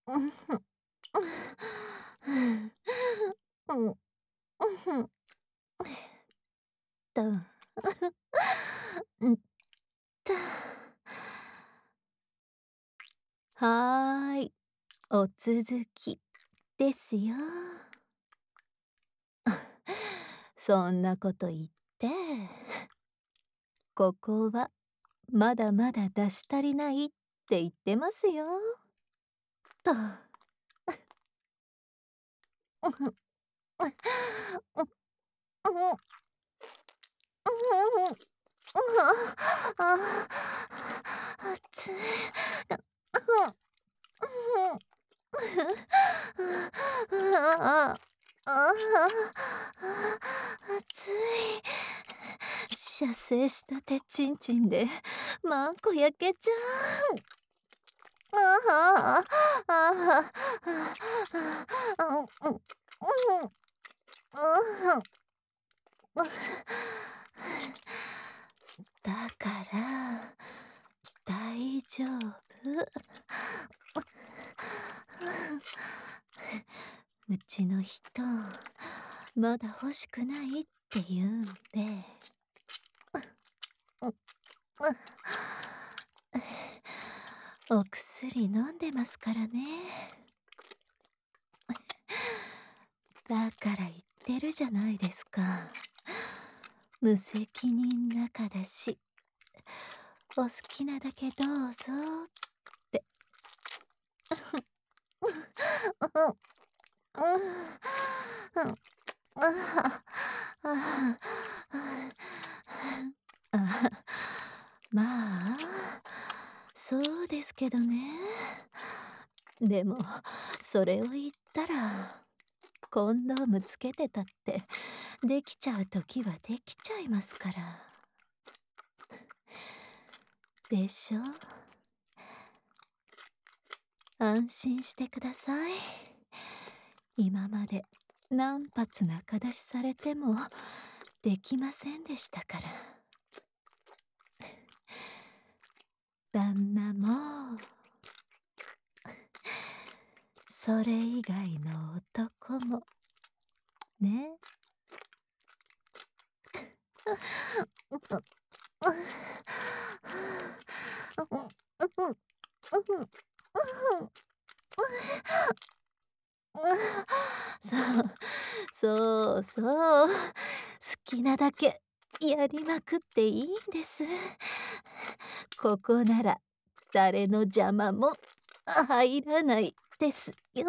うん、ふん。うん、ふん。と。うんと。はい、お続きですよ。そんなこと言って、ここはまだまだ出し足りないって言ってますよ。と。うふ。う、う、う、ああ、熱い。ああ、ああ、熱い。射精したてちんちんでマンコ焼けちゃう。ああ、ああ、あ、うん、うん、うん、だから大丈夫。うちの人、まだ欲しくないって言うんで。お薬飲んでますからね。だから言ってるじゃないですか。無責任仲だし、お好きなだけどうぞって。まあ、そうですけどね。でも、それを言ったら、コンドームつけてたって、できちゃう時はできちゃいますから。でしょ？安心してください。今まで何発仲出しされてもできませんでしたから。旦那もそれ以外の男もね。そうそうそう、好きなだけやりまくっていいんです。ここなら誰の邪魔も入らないですよ。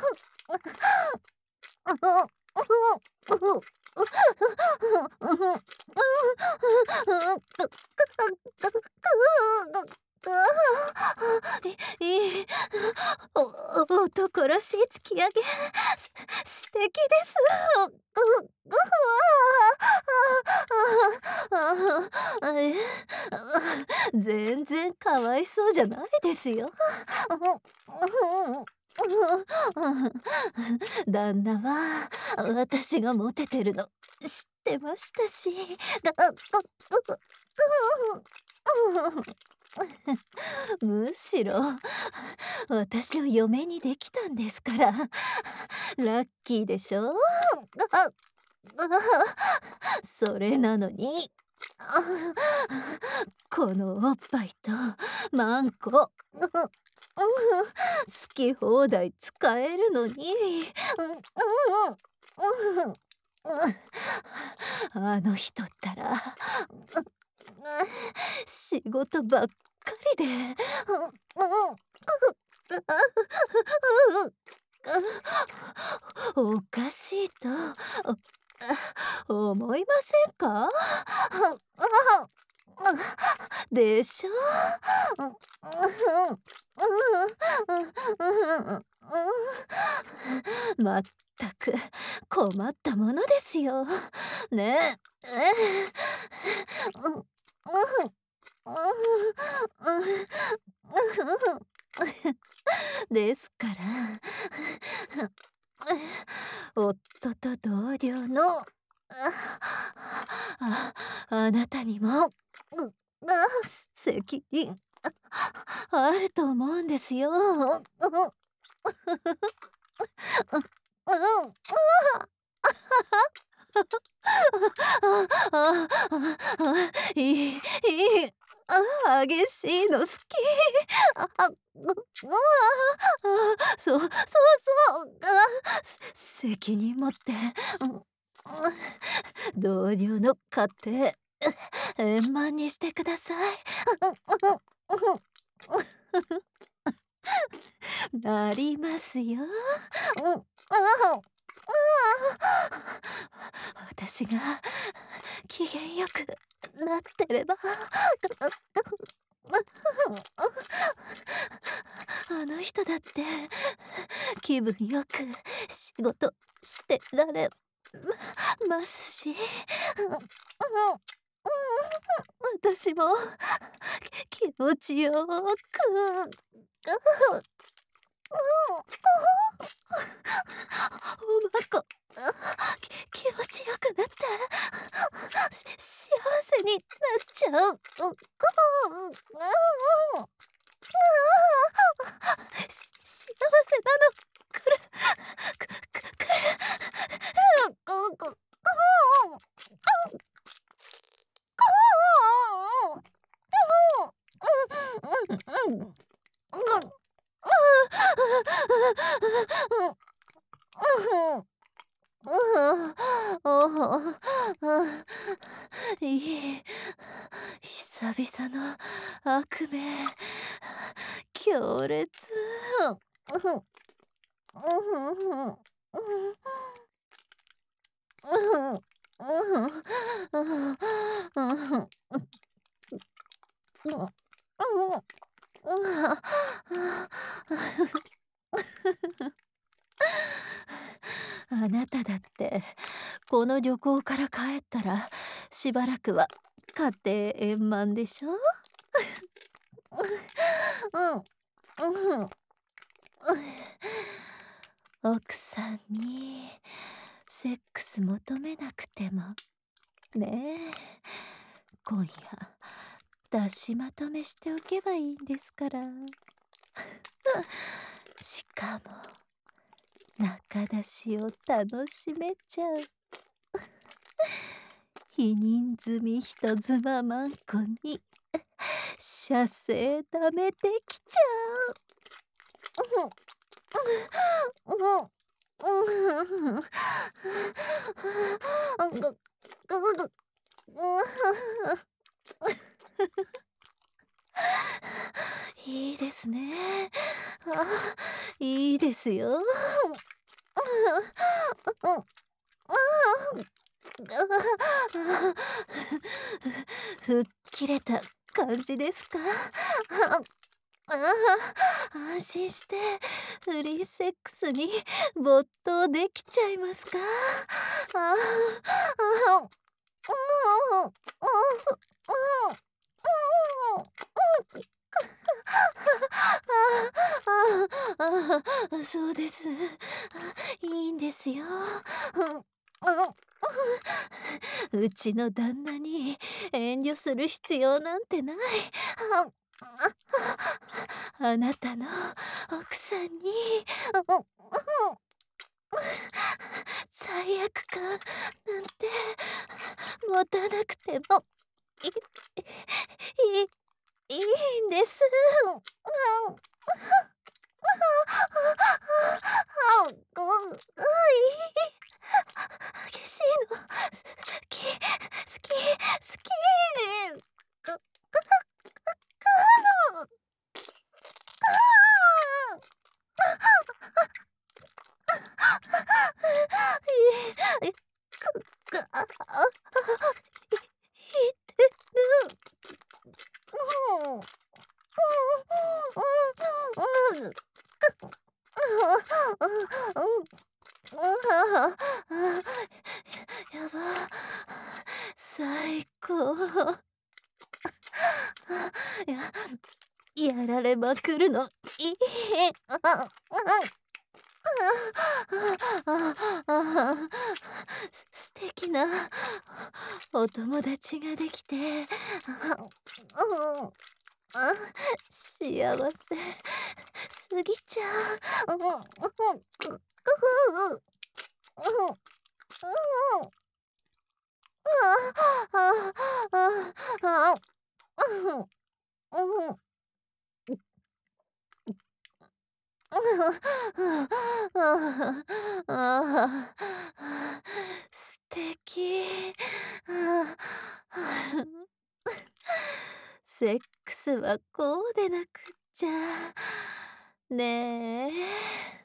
いい、男らしい突き上げ、素敵です。全然かわいそうじゃないですよ。旦那は私がモテてるの知ってましたし。むしろ私を嫁にできたんですからラッキーでしょ。それなのにこのおっぱいとマンコ好き放題使えるのに。あの人ったら仕事ばっかりで。おかしいと思いませんか？でしょ？まったく困ったものですよ。ねえ。ですから夫と同僚のあなたにも責任あると思うんですよ。 うん。あいい、激しいの好き。そうそうそう。責任持って、うん、同僚の家庭円満にしてください。なりますよ。私が機嫌よくなってれば。あの人だって気分よく仕事してられますし、私も気持ちよく。おまこ、気持ちよくなって幸せになっちゃう。幸せなのくるくる。いい、久々の悪夢、強烈。あなただってこの旅行から帰ったらしばらくは家庭円満でしょ。うんうん。奥さんにセックス求めなくてもねえ、今夜出しまとめしておけばいいんですから。しかも中出しを楽しめちゃう。避妊済み人妻マンコに射精ダメできちゃう。いいですね。いいですよ。吹っ切れた感じですか？安心してフリーセックスに没頭できちゃいますか？ああ、そうです。いいんですよ。うちの旦那に遠慮する必要なんてない。あなたの奥さんに罪悪感なんて持たなくてもいいいいんです。激しいの好き好き好き。いいてる。やば、最高。やられまくるのいい。素敵なお友達ができて、 あ、幸せすぎちゃう。うん、うん、うふう、うん、うん、ああ、ああ、うん、うん。素敵。セックスはこうでなくっちゃ。ねえ。